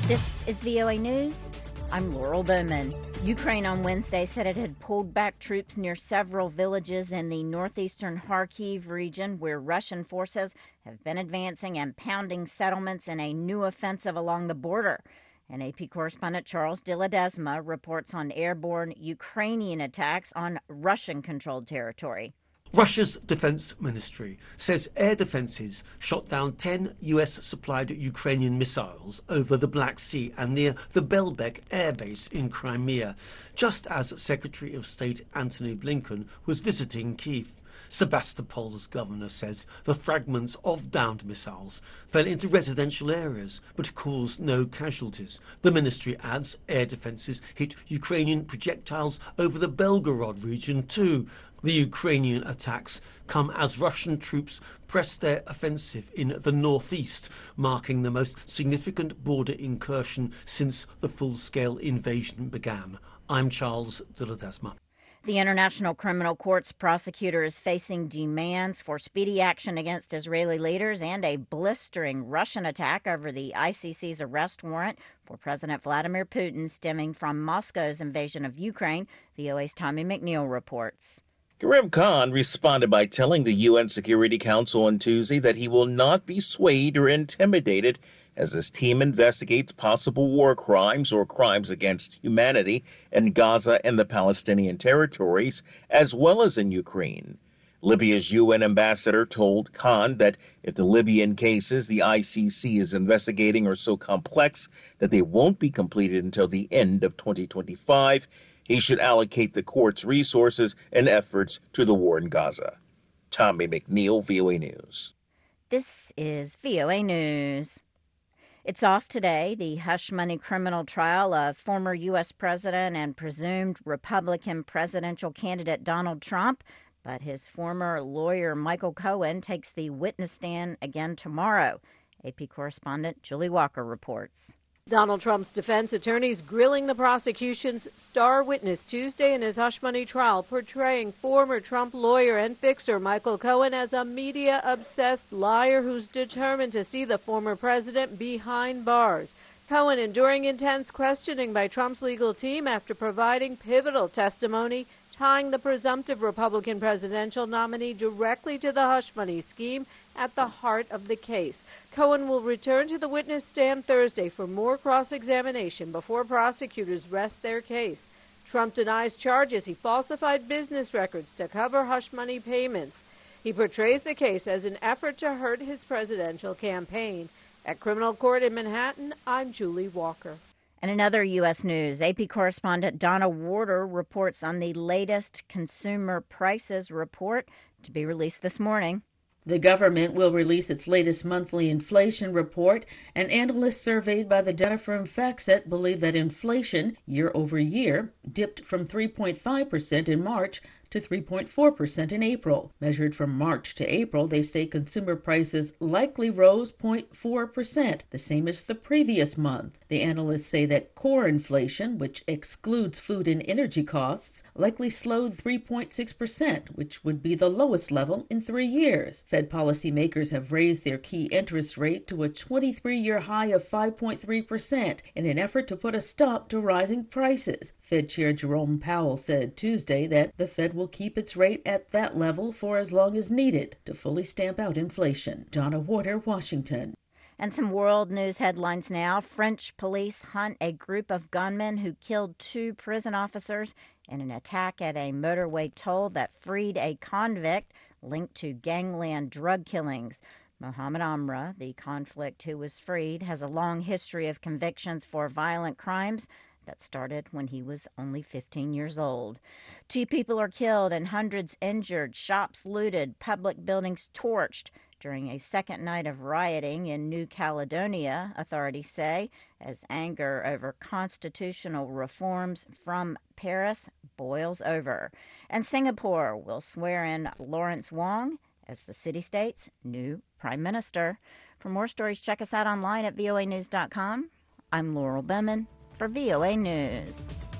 This is VOA News. I'm Laurel Bowman. Ukraine on Wednesday said it had pulled back troops near several villages in the northeastern Kharkiv region, where Russian forces have been advancing and pounding settlements in a new offensive along the border. And AP correspondent Charles de Ledesma reports on airborne Ukrainian attacks on Russian-controlled territory. Russia's defense ministry says air defenses shot down 10 US-supplied Ukrainian missiles over the Black Sea and near the Belbek air base in Crimea, just as Secretary of State Antony Blinken was visiting Kyiv. Sebastopol's governor says the fragments of downed missiles fell into residential areas but caused no casualties. The ministry adds air defences hit Ukrainian projectiles over the Belgorod region too. The Ukrainian attacks come as Russian troops press their offensive in the northeast, marking the most significant border incursion since the full-scale invasion began. I'm Charles de Ledesma. The International Criminal Court's prosecutor is facing demands for speedy action against Israeli leaders and a blistering Russian attack over the ICC's arrest warrant for President Vladimir Putin stemming from Moscow's invasion of Ukraine. VOA's Tommy McNeil reports. Karim Khan responded by telling the UN Security Council on Tuesday that he will not be swayed or intimidated as his team investigates possible war crimes or crimes against humanity in Gaza and the Palestinian territories, as well as in Ukraine. Libya's UN ambassador told Khan that if the Libyan cases the ICC is investigating are so complex that they won't be completed until the end of 2025, he should allocate the court's resources and efforts to the war in Gaza. Tommy McNeil, VOA News. This is VOA News. It's off today, the hush-money criminal trial of former U.S. President and presumed Republican presidential candidate Donald Trump. But his former lawyer Michael Cohen takes the witness stand again tomorrow. AP correspondent Julie Walker reports. Donald Trump's defense attorneys grilling the prosecution's star witness Tuesday in his hush-money trial, portraying former Trump lawyer and fixer Michael Cohen as a media-obsessed liar who's determined to see the former president behind bars. Cohen enduring intense questioning by Trump's legal team after providing pivotal testimony tying the presumptive Republican presidential nominee directly to the hush-money scheme at the heart of the case. Cohen will return to the witness stand Thursday for more cross-examination before prosecutors rest their case. Trump denies charges he falsified business records to cover hush-money payments. He portrays the case as an effort to hurt his presidential campaign. At Criminal Court in Manhattan, I'm Julie Walker. And in other U.S. news, AP correspondent Donna Warder reports on the latest consumer prices report to be released this morning. The government will release its latest monthly inflation report, and analysts surveyed by the data firm FactSet believe that inflation year over year dipped from 3.5% in March to 3.4% in April. Measured from March to April, they say consumer prices likely rose 0.4%, the same as the previous month. The analysts say that core inflation, which excludes food and energy costs, likely slowed 3.6%, which would be the lowest level in 3 years. Fed policymakers have raised their key interest rate to a 23-year high of 5.3% in an effort to put a stop to rising prices. Fed Chair Jerome Powell said Tuesday that the Fed will keep its rate at that level for as long as needed to fully stamp out inflation. Donna Warder, Washington. And some world news headlines now. French police hunt a group of gunmen who killed 2 prison officers in an attack at a motorway toll that freed a convict linked to gangland drug killings. Mohammed Amra, the convict who was freed, has a long history of convictions for violent crimes that started when he was only 15 years old. 2 people are killed and hundreds injured, shops looted, public buildings torched during a second night of rioting in New Caledonia, authorities say, as anger over constitutional reforms from Paris boils over. And Singapore will swear in Lawrence Wong as the city-state's new prime minister. For more stories, check us out online at voanews.com. I'm Laurel Bowman for VOA News.